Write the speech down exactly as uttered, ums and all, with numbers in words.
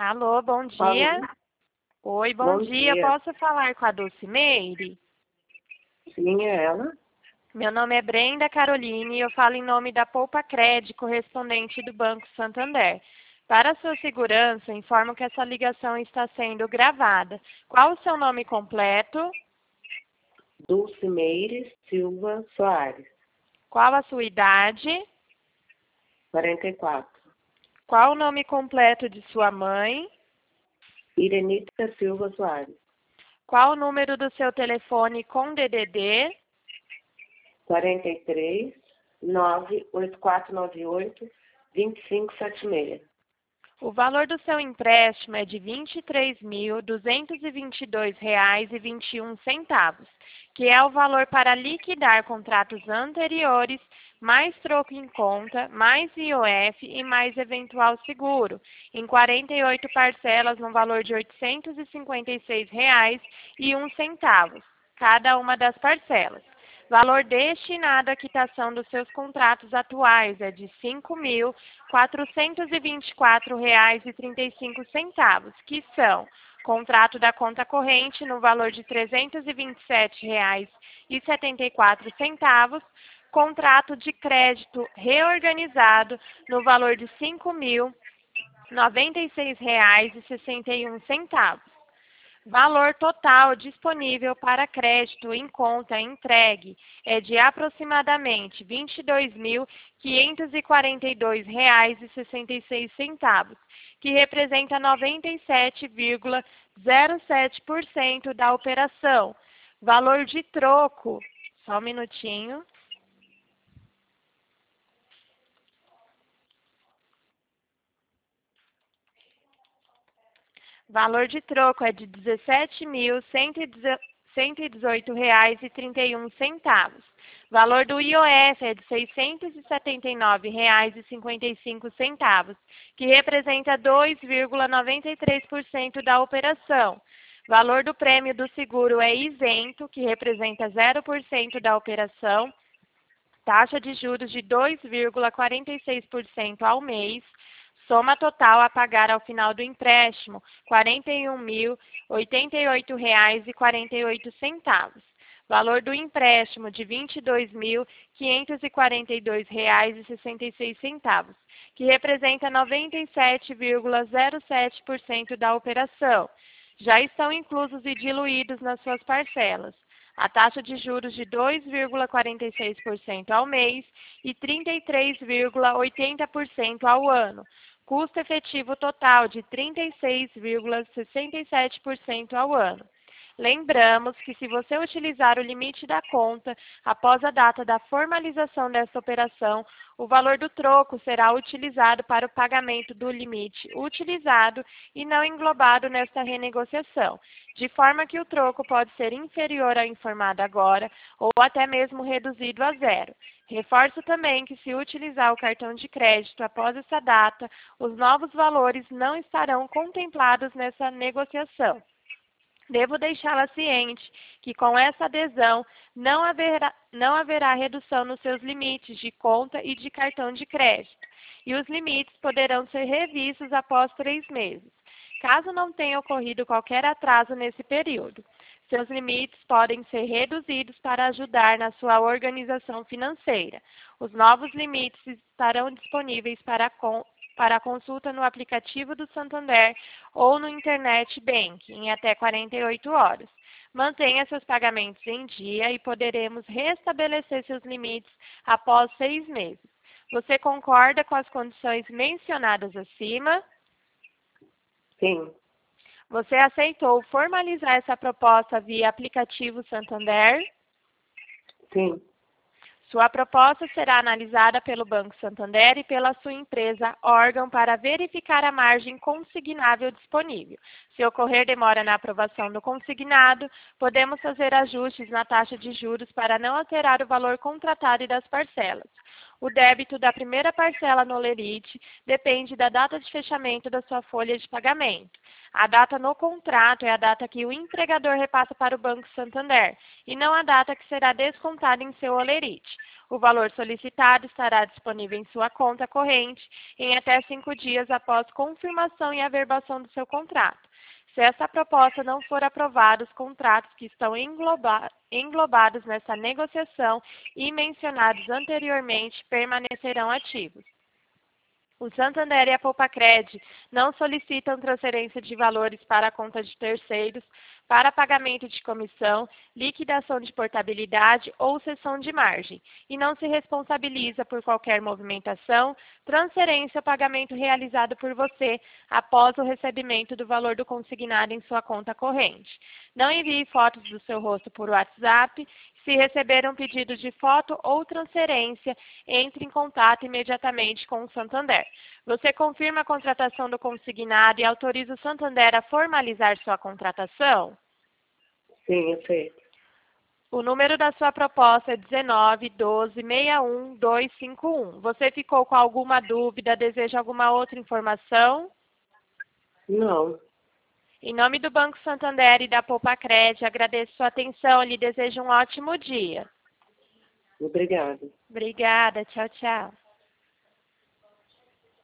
Alô, bom Alô, dia. Oi, bom bom dia. dia. Posso falar com a Dulcimeire? Sim, é ela. Meu nome é Brenda Caroline e eu falo em nome da Poupa Cred, correspondente do Banco Santander. Para sua segurança, informo que essa ligação está sendo gravada. Qual o seu nome completo? Dulcimeire Silva Soares, Qual a sua idade? quarenta e quatro. Qual o nome completo de sua mãe? Irenita Silva Soares, Qual o número do seu telefone com D D D? quarenta e três, nove oito quatro nove oito, dois cinco sete seis. O valor do seu empréstimo é de vinte e três mil, duzentos e vinte e dois reais e vinte e um centavos, que é o valor para liquidar contratos anteriores, mais troco em conta, mais I O F e mais eventual seguro, em quarenta e oito parcelas no valor de oitocentos e cinquenta e seis reais e um centavos, cada uma das parcelas. Valor destinado à quitação dos seus contratos atuais é de cinco mil, quatrocentos e vinte e quatro reais e trinta e cinco centavos, que são contrato da conta corrente no valor de trezentos e vinte e sete reais e setenta e quatro centavos, contrato de crédito reorganizado no valor de cinco mil, noventa e seis reais e sessenta e um centavos. Valor total disponível para crédito em conta entregue é de aproximadamente vinte e dois mil, quinhentos e quarenta e dois reais e sessenta e seis centavos, que representa noventa e sete vírgula zero sete por cento da operação. Valor de troco, só um minutinho. Valor de troco é de dezessete mil, cento e dezoito reais e trinta e um centavos. Valor do I O F é de seiscentos e setenta e nove reais e cinquenta e cinco centavos, que representa dois vírgula noventa e três por cento da operação. Valor do prêmio do seguro é isento, que representa zero por cento da operação. Taxa de juros de dois vírgula quarenta e seis por cento ao mês. Soma total a pagar ao final do empréstimo, quarenta e um mil, oitenta e oito reais e quarenta e oito centavos. Valor do empréstimo de vinte e dois mil, quinhentos e quarenta e dois reais e sessenta e seis centavos, que representa noventa e sete vírgula zero sete por cento da operação. Já estão inclusos e diluídos nas suas parcelas a taxa de juros de dois vírgula quarenta e seis por cento ao mês e trinta e três vírgula oitenta por cento ao ano. Custo efetivo total de trinta e seis vírgula sessenta e sete por cento ao ano. Lembramos que se você utilizar o limite da conta após a data da formalização dessa operação, o valor do troco será utilizado para o pagamento do limite utilizado e não englobado nesta renegociação, de forma que o troco pode ser inferior ao informado agora ou até mesmo reduzido a zero. Reforço também que se utilizar o cartão de crédito após essa data, os novos valores não estarão contemplados nessa negociação. Devo deixá-la ciente que com essa adesão não haverá, não haverá redução nos seus limites de conta e de cartão de crédito, e os limites poderão ser revistos após três meses, caso não tenha ocorrido qualquer atraso nesse período. Seus limites podem ser reduzidos para ajudar na sua organização financeira. Os novos limites estarão disponíveis para a para a consulta no aplicativo do Santander ou no Internet Bank em até quarenta e oito horas. Mantenha seus pagamentos em dia e poderemos restabelecer seus limites após seis meses. Você concorda com as condições mencionadas acima? Sim. Você aceitou formalizar essa proposta via aplicativo Santander? Sim. Sua proposta será analisada pelo Banco Santander e pela sua empresa órgão para verificar a margem consignável disponível. Se ocorrer demora na aprovação do consignado, podemos fazer ajustes na taxa de juros para não alterar o valor contratado e das parcelas. O débito da primeira parcela no Olerite depende da data de fechamento da sua folha de pagamento. A data no contrato é a data que o empregador repassa para o Banco Santander, e não a data que será descontada em seu Olerite. O valor solicitado estará disponível em sua conta corrente em até cinco dias após confirmação e averbação do seu contrato. Se essa proposta não for aprovada, os contratos que estão engloba- englobados nessa negociação e mencionados anteriormente permanecerão ativos. O Santander e a Poupacred não solicitam transferência de valores para a conta de terceiros, para pagamento de comissão, liquidação de portabilidade ou cessão de margem, e não se responsabiliza por qualquer movimentação, transferência ou pagamento realizado por você após o recebimento do valor do consignado em sua conta corrente. Não envie fotos do seu rosto por WhatsApp. Se receber um pedido de foto ou transferência, entre em contato imediatamente com o Santander. Você confirma a contratação do consignado e autoriza o Santander a formalizar sua contratação? Sim, aceito. O número da sua proposta é dezenove, doze, sessenta e um, duzentos e cinquenta e um. Você ficou com alguma dúvida? Deseja alguma outra informação? Não. Em nome do Banco Santander e da Poupacred, agradeço sua atenção e lhe desejo um ótimo dia. Obrigada. Obrigada. Tchau, tchau.